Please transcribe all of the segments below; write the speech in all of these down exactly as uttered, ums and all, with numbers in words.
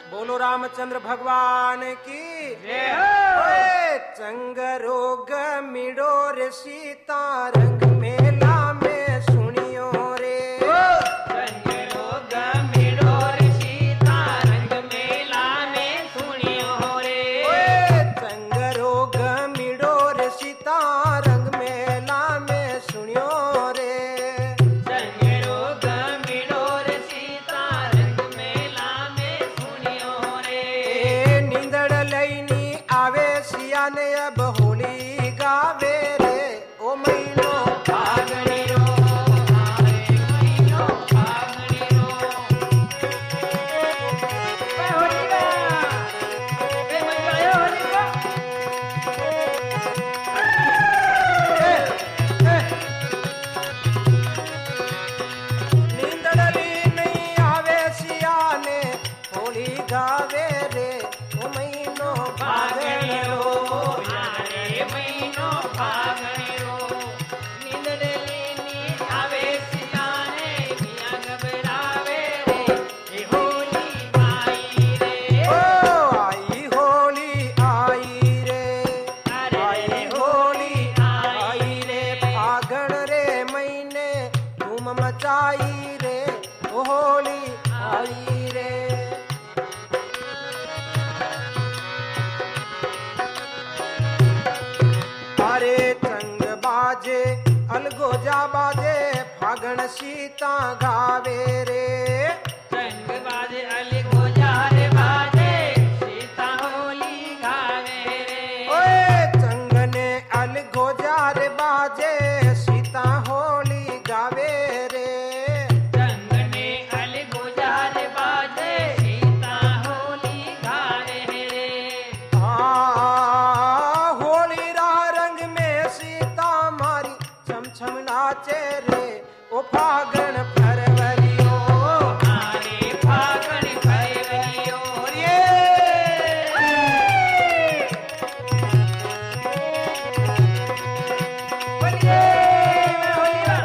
बोलो रामचंद्र भगवान की जय हो। चंग रोग मिडो रे सीता रंग मेला में सुनियो रे। चंग रोग मिडो रे सीता रंग मेला में सुनियो रे। चंग रोग मिडो रे सीता रंग मेला में सुनियो रे। चंग रोग मिडो रे सीता रंग मेला में सुनियो रे। नींदड़ लईनी आवे सिया ने अब होली गावे रे। ओ महीनो फागणी रो हारे महीनो फागणी रो। ए होली गा ए मंगायो होली गा। नींदड़ लीनी आवे सिया ने होली गावे रे। ओ महीनो फागणी फागण रो रो। हारे महीनो फागणी रो। नींदड़ लीनी आवे सियाने मिया घबरावे रे। ए होली आई रे। ओ आई होली आई रे। अरे आई होली आई रे। फागण रे महीने धूम मचाई रे। ओ होली आई रे। अरे चंग बाजे अलगोजा बाजे फागण सीता गावे रे। चंग बाजे अली गोजार बाजे सीता होली गावे रे। ओए चंग ने अलगोजा रे बाजे सीता होली गावे रे। चंग ने अली गोजार बाजे सीता होली गावे रे। आ होली रा रंग में सीता मारी छम छम नाचे रे। ओ फागण फरवरियो हारे फागण फरवरियो रे। बोलिए होली रा।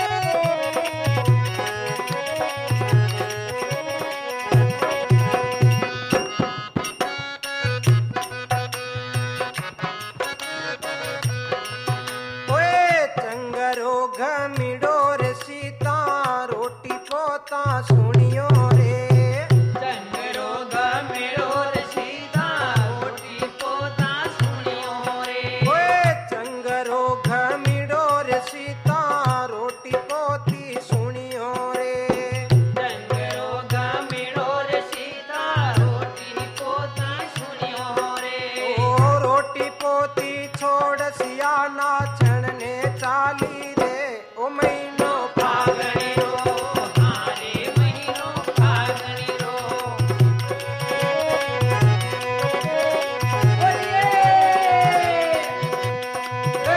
ओए चंगरो घमिडो रे सीता रोटी पोता सुनियो रे। चंग रोग मिलो रे सीता रोटी पोता सुनियो रे। ओए चंगरो घमिडो रे सीता रोटी पोती सुनियो रे। चंग रोग मिलो रे सीता रोटी पोता सुनियो रे। ओ रोटी पोती छोड़ सिया नाचण ने चाली रे। ओ महीनो फागणी रो हारे महीनो फागणी रो। बोलिए ए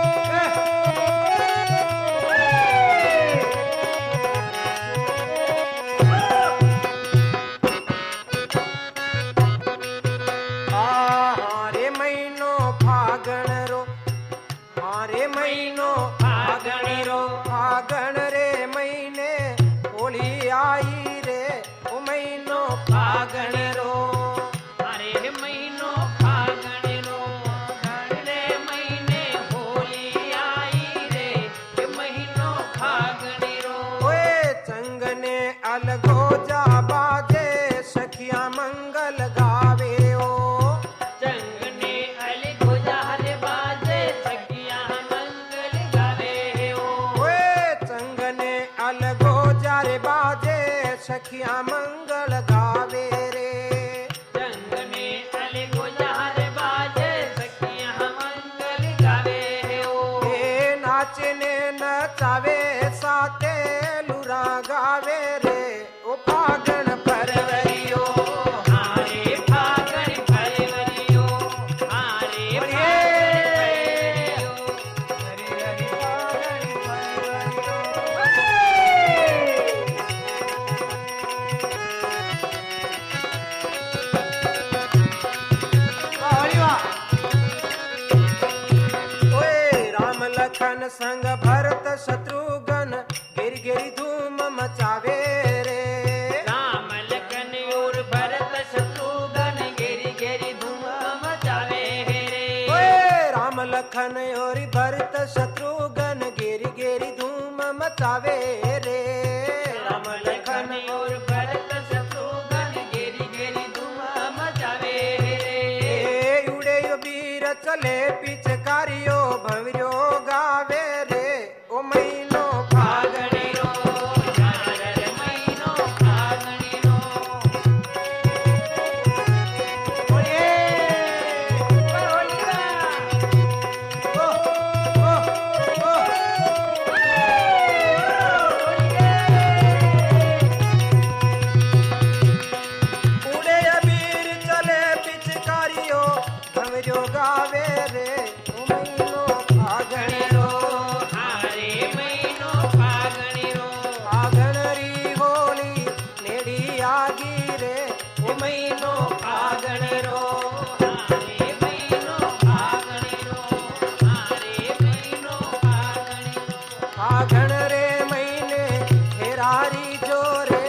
आ हारे महीनो फागण रो। हारे महीनो फागण रो। फागण रे महीने होली आई रे। ओ महीनो फागण रो। अरे महीनो फागणी रो रे महीने होली आई रे। ये महीनो फागणी रो। ओए चंग ने अलगोजा बाजे सखिया मंगल गावे ओ। चंग ने अली गुजार बाजे सखिया मंगल गावे हो। ओए चंग ने अलगोजा रे बाजे सखिया मंगल गावे रे। चंग ने अली गुजार बाजे सखिया मंगल गावे हो। ए नाचने नचावे साते लुरा गावे रे। ओ फागण फरवरियो हारे फागण फरवरियो हारे फरवरियो। हरे हरे फागण फरवरियो। ओए राम लखन संग भरत शत्रुघ्न गिर गिरी धूम मचावे रे। राम लखन और भरत लागी रे ओ महीनो फागण रो आरे महीनो फागण रो आरे महीनो फागण रो फागण रे महीने हेरारी जोरे